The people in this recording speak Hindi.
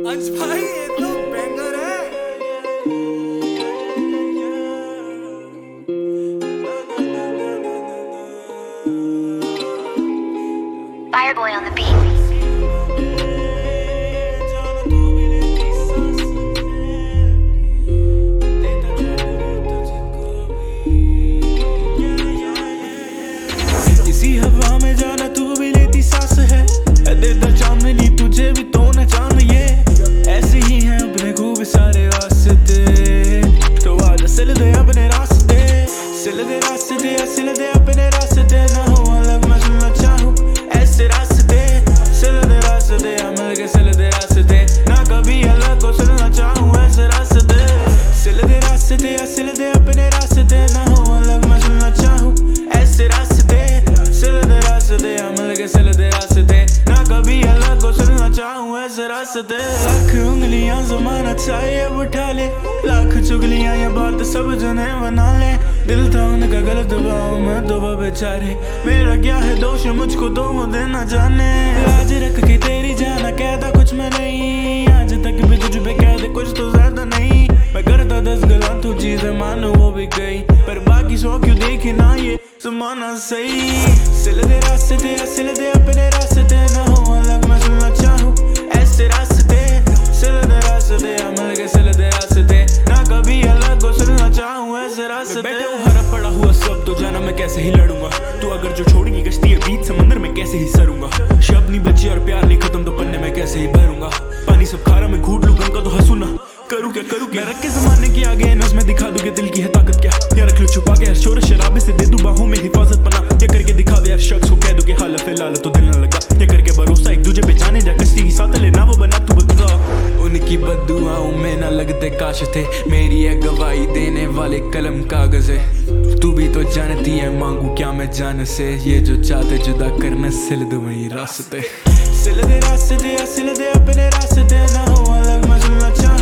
अंश भाई ये तो बैंगर है। Fireboy on the beat. इसी हवा में जाना तू भी लेती सांस है, देता चांदनी तुझे भी तो न जान। ये ऐसे ही हैं अपने खूब सारे वास्ते, तो आज सिल दे अपने रास्ते, सिल दे रास्ते, सिल दे अपने रास्ते। ना हो अलग मैं सुनना चाहूँ ऐसे रास्ते, सिल दे रास्ते, मिल के सिल दे रास्ते। ना कभी अलग को सुनना चाहूँ ऐसे रास्ते, सिल दे रास्ते, सिल दे अपने रास्ते। ना हो अलग मैं सुनना चाहूँ ऐसे रास्ते, सिल दे रास्ते, मिल के सिल दे रास्ते। ना कभी अलग को सुनना चाहूँ ऐसे रास्ते। लाख उंगलियां जमाना चाहिए उठा ले, लाख चुगलियां ये बात सब जने बना ले। दिल था उनका गलत भाव में तो वो बेचारे, मेरा क्या है दोष मुझको तो वो देना जाने। लाज रख के तेरी जाना कहता कुछ मैं नहीं, आज तक भी तुझ पे कह दे कुछ तो ज्यादा नहीं। मैं करता 10 गलत तो चीजें मानो वो भी गई, पर बाकी 100 क्यों देखी ना ये जमाना सही। सिल दे रास्ते, सिल दे अपने रास्ते। ना हो अलग मैं सुनना चाहूँ ऐसे रास्ते, सिल दे रास्ते, मिल के सिल दे रास्ते। ना कभी अलग को सुनना चाहूँ ऐसे रास्ते। बैठे हूँ हरा पड़ा हुआ सब तो जाना मैं कैसे ही लड़ूंगा, तू अगर जो छोड़ेगी कश्ती है बीच समंदर में कैसे ही सरूंगा। शब्द नहीं बचे और प्यार नहीं खत्म तो पन्ने में कैसे ही भरूंगा। पानी सब खारा में घूट लूं गम का तो हंसू ना, करूँ क्या रख के जमाने के आगे नज़ में दिखा दूं कि दिल की है ताकत क्या। या रख लो छुपा के हर शोर शराबे से दे दूं बाहों में हिफाजत पना। या करके दिखा दे हर शख्स को कह दूं कि हाल फिलहाल तो दिल न लगा। या करके भरोसा एक दूजे पे जाने जा कश्ती की साथ लेना वो बना तू बदला। उनकी बद्दुआओं में न लगते काश थे, मेरी है गवाही देने वाले कलम कागज है। तू भी तो जानती है मांगू क्या मैं जान से, ये जो चाहते जुदा करना सिल दो वही रास्ते। सिल दे रास्ते, सिल दे अपने रास्ते। ना हो अलग मैं सुनना चाहूँ